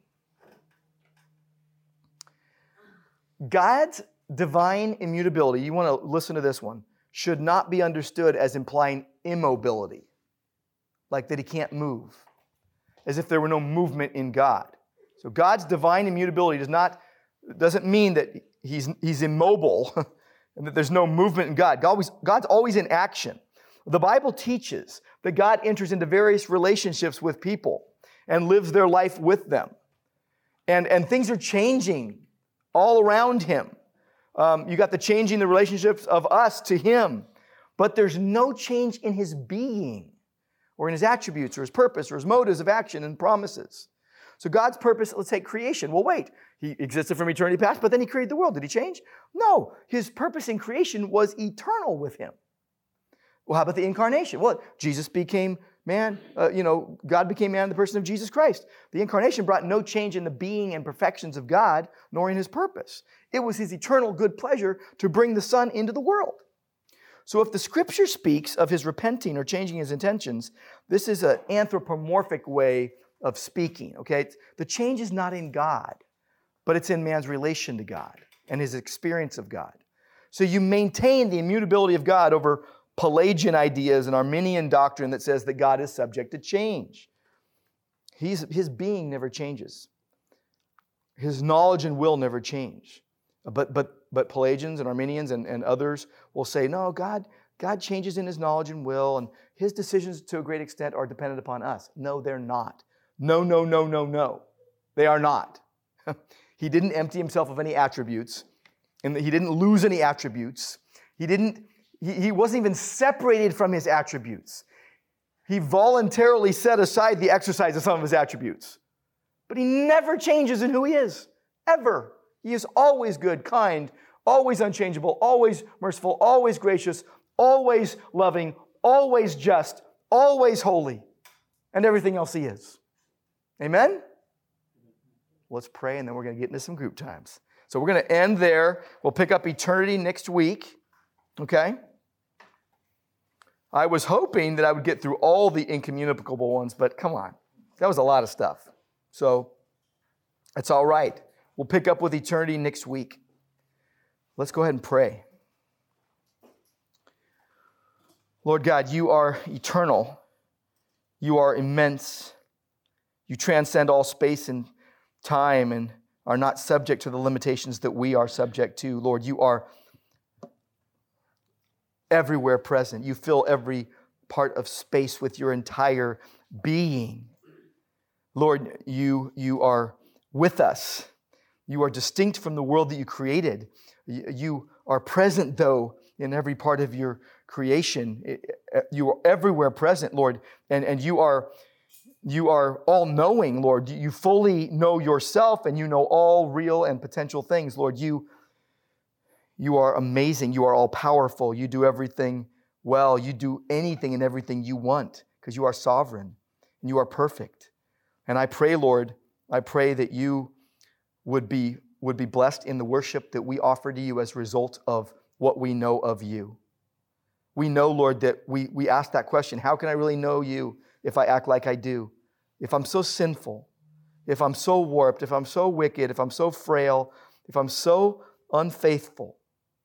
God's divine immutability, you want to listen to this one, should not be understood as implying immobility, like that he can't move, as if there were no movement in God. So God's divine immutability doesn't mean that he's immobile and that there's no movement in God. God's always in action. The Bible teaches that God enters into various relationships with people and lives their life with them. And things are changing all around him. You got the changing the relationships of us to him. But there's no change in his being or in his attributes or his purpose or his motives of action and promises. So God's purpose, let's say creation. Well, wait, he existed from eternity past, but then he created the world. Did he change? No, his purpose in creation was eternal with him. Well, how about the incarnation? Well, Jesus became man, God became man in the person of Jesus Christ. The incarnation brought no change in the being and perfections of God, nor in his purpose. It was his eternal good pleasure to bring the Son into the world. So if the Scripture speaks of his repenting or changing his intentions, this is an anthropomorphic way of speaking, okay? The change is not in God, but it's in man's relation to God and his experience of God. So you maintain the immutability of God over Pelagian ideas and Arminian doctrine that says that God is subject to change. His being never changes. His knowledge and will never change. But Pelagians and Arminians and others will say, no, God changes in his knowledge and will, and his decisions to a great extent are dependent upon us. No, they're not. No. They are not. He didn't empty himself of any attributes, and he didn't lose any attributes. He wasn't even separated from his attributes. He voluntarily set aside the exercise of some of his attributes. But he never changes in who he is, ever. He is always good, kind, always unchangeable, always merciful, always gracious, always loving, always just, always holy, and everything else he is. Amen? Let's pray, and then we're going to get into some group times. So we're going to end there. We'll pick up eternity next week. Okay? I was hoping that I would get through all the incommunicable ones, but come on. That was a lot of stuff. So that's all right. We'll pick up with eternity next week. Let's go ahead and pray. Lord God, you are eternal. You are immense. You transcend all space and time and are not subject to the limitations that we are subject to. Lord, you are everywhere present. You fill every part of space with your entire being. Lord, you are with us. You are distinct from the world that you created. You are present, though, in every part of your creation. You are everywhere present, Lord, and you are all-knowing, Lord. You fully know yourself, and you know all real and potential things, Lord. You are amazing. You are all-powerful. You do everything well. You do anything and everything you want because you are sovereign and you are perfect. And I pray, Lord, that you would be blessed in the worship that we offer to you as a result of what we know of you. We know, Lord, that we ask that question, how can I really know you if I act like I do? If I'm so sinful, if I'm so warped, if I'm so wicked, if I'm so frail, if I'm so unfaithful,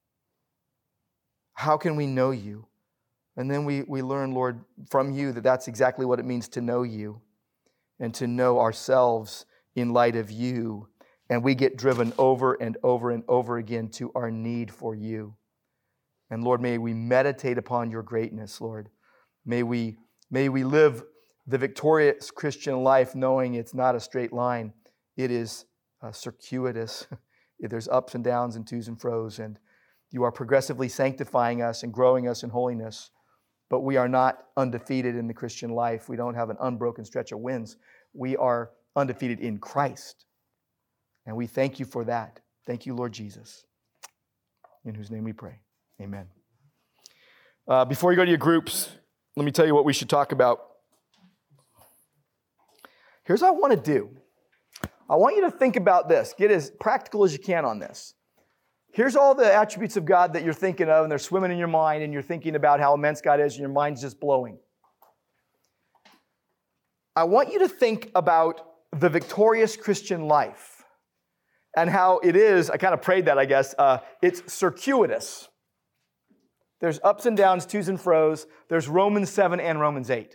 how can we know you? And then we learn, Lord, from you that that's exactly what it means to know you and to know ourselves in light of you. And we get driven over and over and over again to our need for you. And Lord, may we meditate upon your greatness, Lord. May we live the victorious Christian life knowing it's not a straight line. It is circuitous. There's ups and downs and twos and fros, and you are progressively sanctifying us and growing us in holiness. But we are not undefeated in the Christian life. We don't have an unbroken stretch of wins. We are undefeated in Christ. And we thank you for that. Thank you, Lord Jesus, in whose name we pray. Amen. Before you go to your groups, let me tell you what we should talk about. Here's what I want to do. I want you to think about this. Get as practical as you can on this. Here's all the attributes of God that you're thinking of, and they're swimming in your mind, and you're thinking about how immense God is, and your mind's just blowing. I want you to think about the victorious Christian life and how it is, I kind of prayed that, I guess, it's circuitous. There's ups and downs, twos and fros. There's Romans 7 and Romans 8.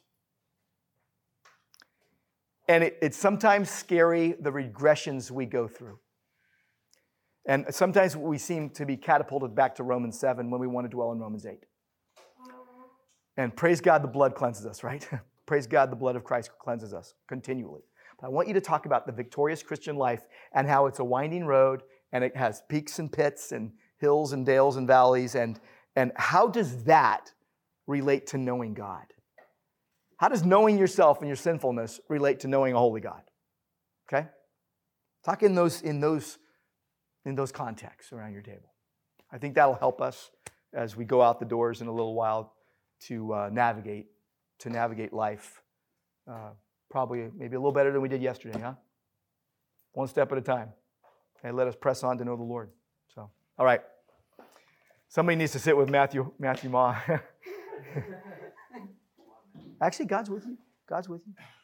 And it's sometimes scary, the regressions we go through. And sometimes we seem to be catapulted back to Romans 7 when we want to dwell in Romans 8. And praise God, the blood cleanses us, right? Praise God, the blood of Christ cleanses us continually. But I want you to talk about the victorious Christian life and how it's a winding road, and it has peaks and pits and hills and dales and valleys, and how does that relate to knowing God? How does knowing yourself and your sinfulness relate to knowing a holy God? Okay? Talk in those contexts around your table. I think that'll help us as we go out the doors in a little while to navigate life. Probably maybe a little better than we did yesterday, huh? One step at a time. Hey, let us press on to know the Lord. So, all right. Somebody needs to sit with Matthew Ma. Actually, God's with you. God's with you.